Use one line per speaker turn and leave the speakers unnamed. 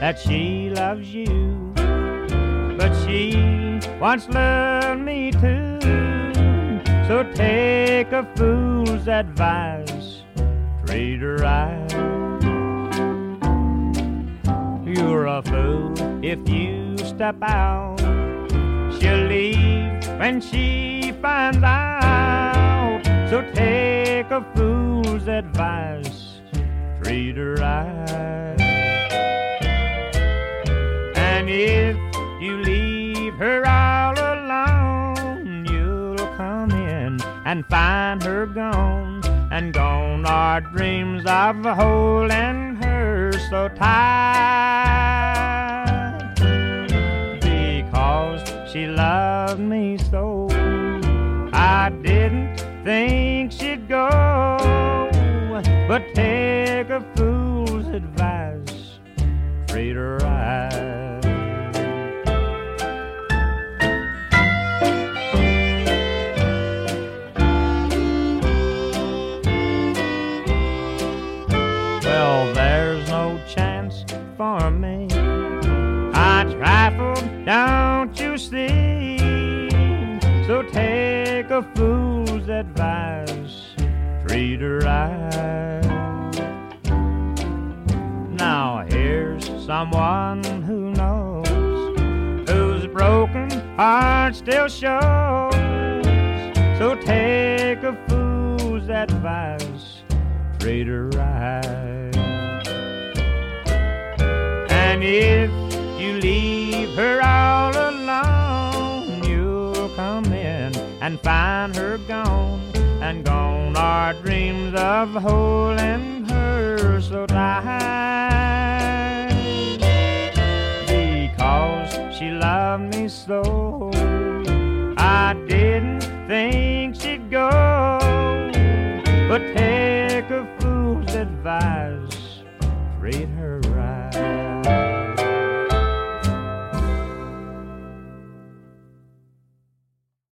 that she loves you, but she once loved me too. So take a fool's advice, treat her right. You're a fool if you step out, she'll leave when she finds out. So take a fool's advice, treat her right. And if you leave her all alone, you'll come in and find her gone, and gone are dreams of holding her so tight. Because she loved me so, I didn't think she'd go. But take a fool's advice, treat her right. Well, there's no chance for me, I trifled, don't you see? So take a fool's advice, treat her right. Now here's someone who knows, whose broken heart still shows. So take a fool's advice, treat her right. And if you leave her all alone, you'll come in and find her gone, and gone are dreams of holding her so tight. Because she loved me so, I didn't think she'd go. But take a fool's advice, treat her